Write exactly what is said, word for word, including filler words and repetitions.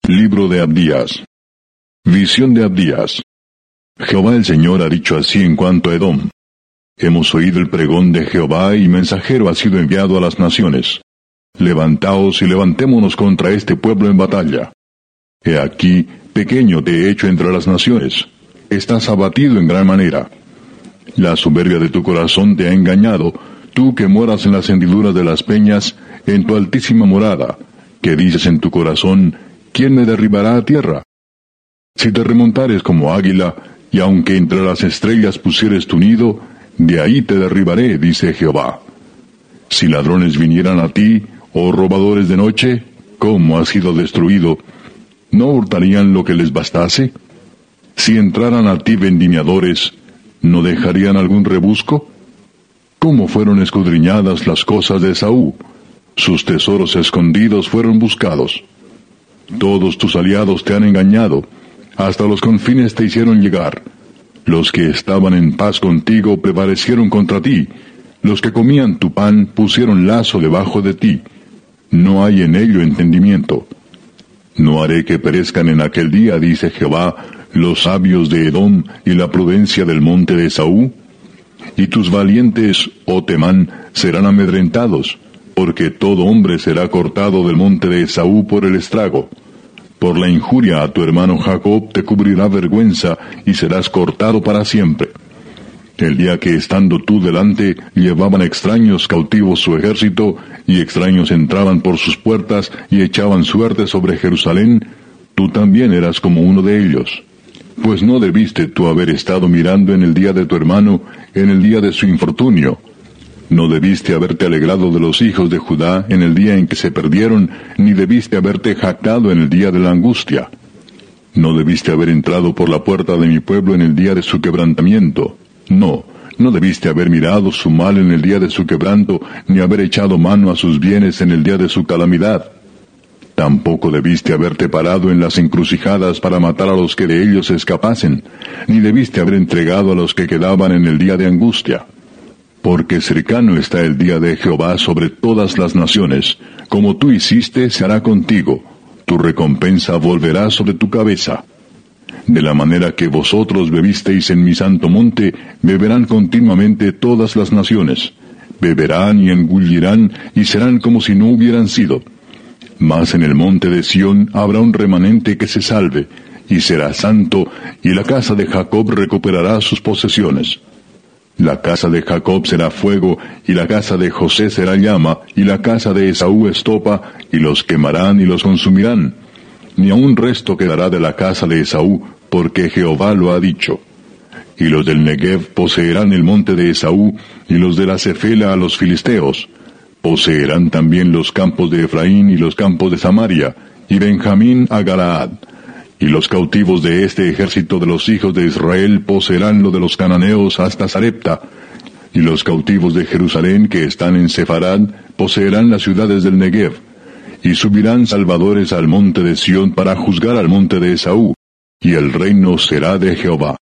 Libro de Abdías. Visión de Abdías. Jehová el Señor ha dicho así en cuanto a Edom. Hemos oído el pregón de Jehová y mensajero ha sido enviado a las naciones. Levantaos y levantémonos contra este pueblo en batalla. He aquí, pequeño te he hecho entre las naciones. Estás abatido en gran manera. La soberbia de tu corazón te ha engañado, tú que moras en las hendiduras de las peñas, en tu altísima morada, que dices en tu corazón, ¿quién me derribará a tierra? Si te remontares como águila, y aunque entre las estrellas pusieres tu nido, de ahí te derribaré, dice Jehová. Si ladrones vinieran a ti, oh robadores de noche, ¿cómo has sido destruido? ¿No hurtarían lo que les bastase? Si entraran a ti vendimiadores, ¿no dejarían algún rebusco? ¿Cómo fueron escudriñadas las cosas de Esaú? Sus tesoros escondidos fueron buscados. Todos tus aliados te han engañado, hasta los confines te hicieron llegar. Los que estaban en paz contigo prevalecieron contra ti, los que comían tu pan pusieron lazo debajo de ti. No hay en ello entendimiento. No haré que perezcan en aquel día, dice Jehová, los sabios de Edom y la prudencia del monte de Esaú. Y tus valientes, oh Temán, serán amedrentados, porque todo hombre será cortado del monte de Esaú por el estrago. Por la injuria a tu hermano Jacob te cubrirá vergüenza, y serás cortado para siempre. El día que estando tú delante, llevaban extraños cautivos su ejército, y extraños entraban por sus puertas, y echaban suerte sobre Jerusalén, tú también eras como uno de ellos. Pues no debiste tú haber estado mirando en el día de tu hermano, en el día de su infortunio. No debiste haberte alegrado de los hijos de Judá en el día en que se perdieron, ni debiste haberte jactado en el día de la angustia. No debiste haber entrado por la puerta de mi pueblo en el día de su quebrantamiento. No, no debiste haber mirado su mal en el día de su quebranto, ni haber echado mano a sus bienes en el día de su calamidad. Tampoco debiste haberte parado en las encrucijadas para matar a los que de ellos escapasen, ni debiste haber entregado a los que quedaban en el día de angustia. Porque cercano está el día de Jehová sobre todas las naciones. Como tú hiciste, se hará contigo. Tu recompensa volverá sobre tu cabeza. De la manera que vosotros bebisteis en mi santo monte, beberán continuamente todas las naciones. Beberán y engullirán, y serán como si no hubieran sido. Mas en el monte de Sión habrá un remanente que se salve, y será santo, y la casa de Jacob recuperará sus posesiones. La casa de Jacob será fuego, y la casa de José será llama, y la casa de Esaú estopa, y los quemarán y los consumirán. Ni aun resto quedará de la casa de Esaú, porque Jehová lo ha dicho. Y los del Negev poseerán el monte de Esaú, y los de la Cefela a los filisteos. Poseerán también los campos de Efraín y los campos de Samaria, y Benjamín a Galaad. Y los cautivos de este ejército de los hijos de Israel poseerán lo de los cananeos hasta Sarepta. Y los cautivos de Jerusalén que están en Sefarad poseerán las ciudades del Negev. Y subirán salvadores al monte de Sión para juzgar al monte de Esaú. Y el reino será de Jehová.